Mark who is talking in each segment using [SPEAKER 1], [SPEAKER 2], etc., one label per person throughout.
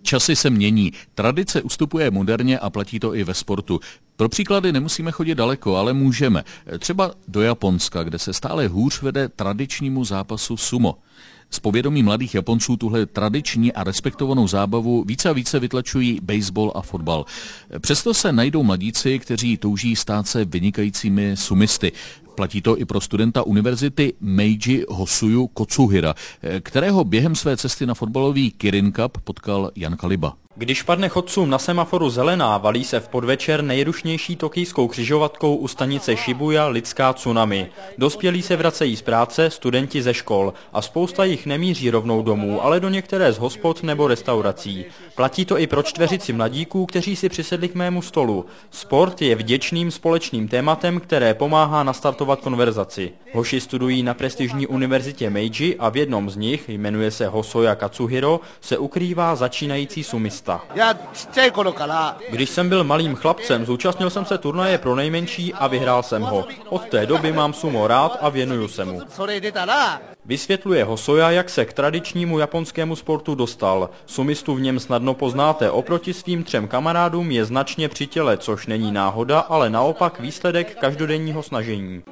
[SPEAKER 1] Časy se mění, tradice ustupuje moderně a platí to i ve sportu. Pro příklady nemusíme chodit daleko, ale můžeme. Třeba do Japonska, kde se stále hůř vede tradičnímu zápasu sumo. Z povědomí mladých Japonců tuhle tradiční a respektovanou zábavu více a více vytlačují baseball a fotbal. Přesto se najdou mladíci, kteří touží stát se vynikajícími sumisty. Platí to i pro studenta univerzity Meiji Hosuju Kotsuhira, kterého během své cesty na fotbalový Kirin Cup potkal Jan Kaliba.
[SPEAKER 2] Když padne chodcům na semaforu zelená, valí se v podvečer nejrušnější tokijskou křižovatkou u stanice Shibuya lidská tsunami. Dospělí se vracejí z práce, studenti ze škol a spousta jich nemíří rovnou domů, ale do některé z hospod nebo restaurací. Platí to i pro čtveřici mladíků, kteří si přisedli k mému stolu. Sport je vděčným společným tématem, které pomáhá nastartovat konverzaci. Hoši studují na prestižní univerzitě Meiji a v jednom z nich, jmenuje se Hosoya Katsuhiro, se ukrývá začínající sumista. Když jsem byl malým chlapcem, zúčastnil jsem se turnaje pro nejmenší a vyhrál jsem ho. Od té doby mám sumo rád a věnuju se mu. Vysvětluje Hosoya, jak se k tradičnímu japonskému sportu dostal. Sumistu v něm snadno poznáte, oproti svým 3 kamarádům je značně při těle, což není náhoda, ale naopak výsledek každodenního snažení.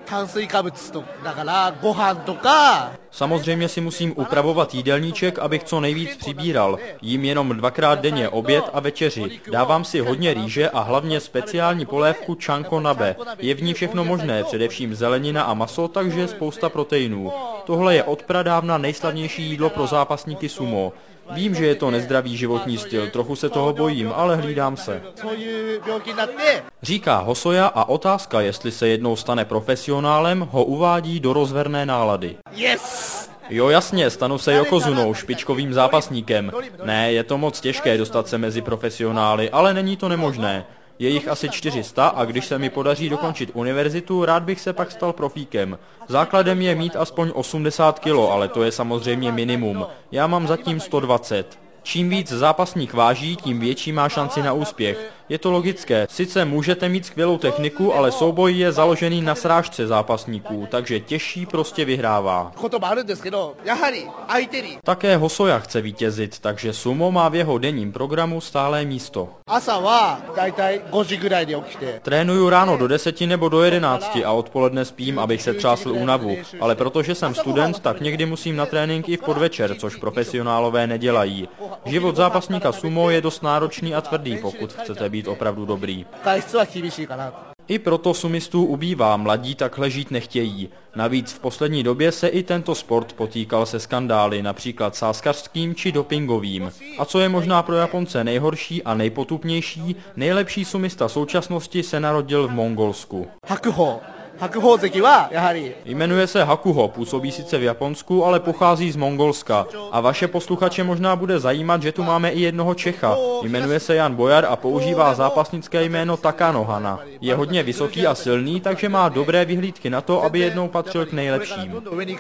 [SPEAKER 2] Samozřejmě si musím upravovat jídelníček, abych co nejvíc přibíral. Jím jenom 2krát denně oběd a večeři. Dávám si hodně rýže a hlavně speciální polévku chanko nabe. Je v ní všechno možné, především zelenina a maso, takže spousta proteinů. Tohle je od pradávna nejslavnější jídlo pro zápasníky sumo. Vím, že je to nezdravý životní styl, trochu se toho bojím, ale hlídám se. Říká Hosoya a otázka, jestli se jednou stane profesionálem, ho uvádí do rozverné nálady. Yes! Jo jasně, stanu se Yokozunou, špičkovým zápasníkem. Ne, je to moc těžké dostat se mezi profesionály, ale není to nemožné. Je jich asi 400 a když se mi podaří dokončit univerzitu, rád bych se pak stal profíkem. Základem je mít aspoň 80 kg, ale to je samozřejmě minimum. Já mám zatím 120. Čím víc zápasník váží, tím větší má šanci na úspěch. Je to logické. Sice můžete mít skvělou techniku, ale souboj je založený na srážce zápasníků, takže těžší prostě vyhrává. Také Hosoya chce vítězit, takže sumo má v jeho denním programu stálé místo. Trénuju ráno do 10 nebo do 11 a odpoledne spím, abych se třásl únavu, ale protože jsem student, tak někdy musím na trénink i v podvečer, což profesionálové nedělají. Život zápasníka sumo je dost náročný a tvrdý, pokud chcete být opravdu dobrý. I proto sumistů ubývá, mladí takhle žít nechtějí. Navíc v poslední době se i tento sport potýkal se skandály, například sáskařským či dopingovým. A co je možná pro Japonce nejhorší a nejpotupnější, nejlepší sumista současnosti se narodil v Mongolsku. Jmenuje se Hakuho, působí sice v Japonsku, ale pochází z Mongolska. A vaše posluchače možná bude zajímat, že tu máme i jednoho Čecha. Jmenuje se Jan Bojar a používá zápasnické jméno Takanohana. Je hodně vysoký a silný, takže má dobré vyhlídky na to, aby jednou patřil k nejlepším.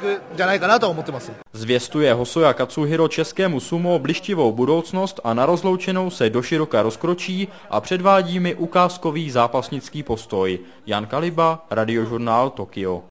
[SPEAKER 2] Zvěstuje Hosoya Katsuhiro českému sumo blištivou budoucnost a na rozloučenou se doširoka rozkročí a předvádí mi ukázkový zápasnický postoj. Jan Kaliba, Radiožurnál Tokio.